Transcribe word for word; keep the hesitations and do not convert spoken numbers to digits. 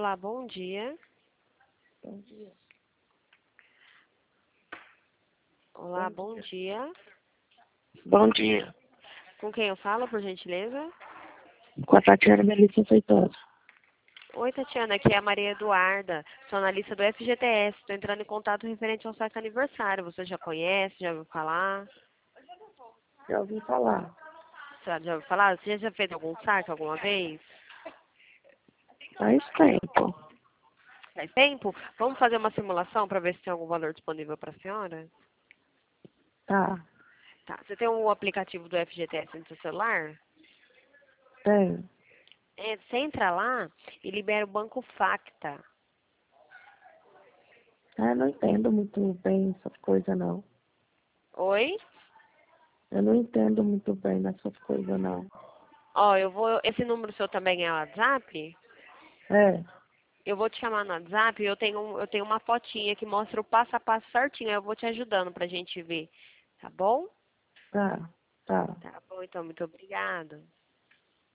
Olá, bom dia. Bom dia. Olá, Bom bom dia. dia. Bom dia. Com quem eu falo, por gentileza? Com a Tatiana Melissa Feitosa. Oi, Tatiana, aqui é a Maria Eduarda, sou analista do F G T S. Estou entrando em contato referente ao saque aniversário. Você já conhece, já ouviu falar? Já ouvi falar. Você já ouviu falar? Você já fez algum saque alguma vez? Faz tempo. Faz tempo? Vamos fazer uma simulação para ver se tem algum valor disponível para a senhora? Tá. Tá. Você tem o aplicativo do F G T S no seu celular? Tem. É, você entra lá e libera o Banco Facta. Ah, eu não entendo muito bem essas coisas, não. Oi? Eu não entendo muito bem dessas coisas, não. Ó, eu vou. Esse número seu também é WhatsApp? É. Eu vou te chamar no WhatsApp e eu tenho, um- eu tenho uma fotinha que mostra o passo a passo certinho. Eu vou te ajudando pra gente ver. Tá bom? Tá. Tá. Tá bom, então, muito obrigada.